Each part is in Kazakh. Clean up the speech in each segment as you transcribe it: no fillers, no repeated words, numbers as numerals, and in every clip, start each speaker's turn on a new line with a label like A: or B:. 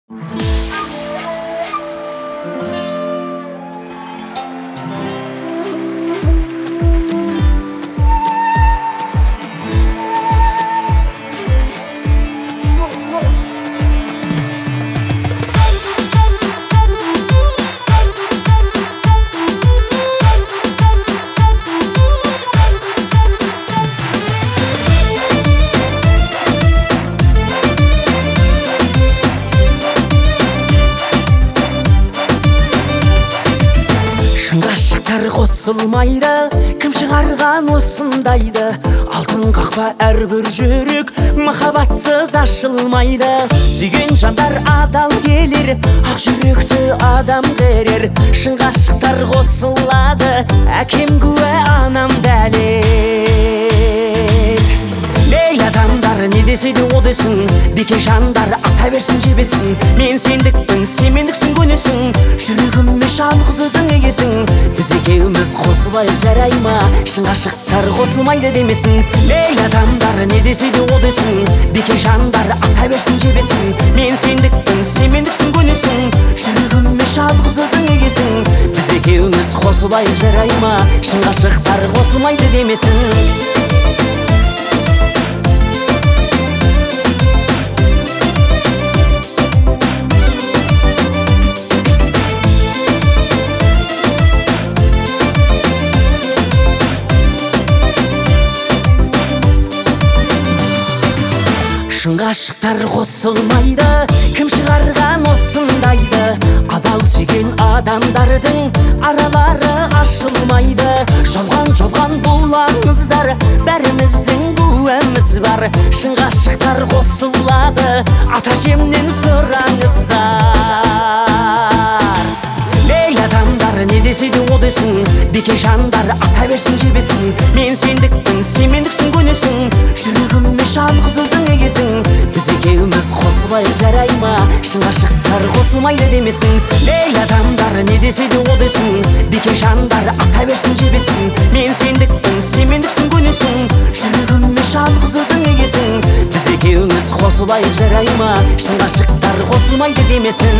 A: Ғашықтар қосылмайды, кім шығарған осындайды? Алтын қақпа әрбір жүрек, махаббатсыз ашылмайды. Сүйген жандар адал келер, ақ жүректі адам қерер. Шын ғашықтар қосылады, әкем куә, анам дәлел. Ей адамдар, не десе де о десін, беке жандар ата берсін жебесін. Мен сендікпін, сен мендіксің, көнесің, жүрегіме жалғыз өзің егесің. Біз екеуміз қосылайық, жарай ма? Шын ғашықтар қосылмайды демесін. Ей адамдар, не десе де о десін, беке жандар ата берсін жебесін. Мен сендікпін, сен мендіксің, көнесің, жүрегіме жалғыз өзің егесің. Біз екеуміз қосылайық, жарай ма? Шын ғашықтар қосылмайды демесін. Шын ғашықтар қосылмайды, кім шығарған осындайды? Адал сүйген адамдардың аралары ашылмайды. Жолған бұл аңыздар, бәріміздің куәміз бар. Шын ғашықтар қосылады, ата жемнен сұраңыздар. Ей адамдар, не десе де о десін, беке жандар ата берсін жебесін. Мен сендікпін, сен мендіксің, көнесің, жүрегіме жалғыз өзің егесің. Біз екеуміз қосылайық, жарай ма? Шын ғашықтар қосылмайды демесін. Ей адамдар, не десе де о десін, беке жандар ата берсін жебесін. Мен сендікпін, сен мендіксің, көнесің, жүрегіме жалғыз өзің егесің. Біз екеуміз қосылайық, жарай ма? Шын ғашықтар қосылмайды демесін.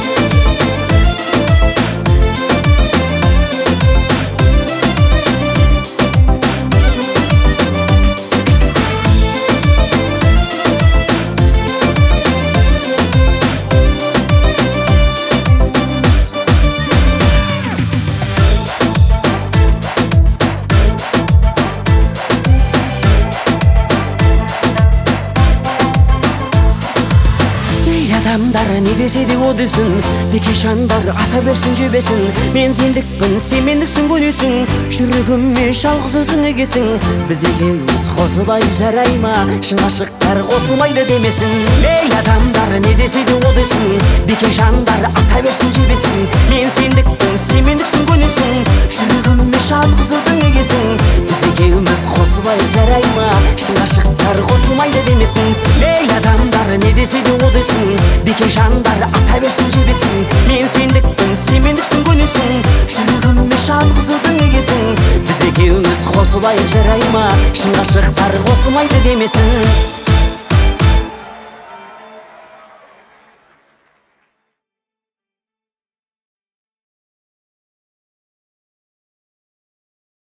A: Адамдар, не десе де о десін, беке жандар ата берсін жебесін. Мен сендікпін, сен мендіксің, көнесің, жүрегіме жалғыз өзің егесің. Біз екеуміз қосылайық, жарай ма? Шын ғашықтар қосылмайды демесін. Ей адамдар, не десе де о десін, беке жандар ата берсін жебесін. Мен сендікпін, сен мендіксің, көнесің, жүрегіме жалғыз өзің егесің. Біз екеуміз қосылайық, жарай ма? Шын ғашықтар қосылмайды демесін. Ей адамдар, не десе де о десін, беке жандар ата берсін жебесін. Мен сендікпін, сен мендіксің, көнесің, жүрегіме жалғыз өзің егесің. Біз екеуміз қосылайық, жарай ма? Шын ғашықтар қосылмайды демесін.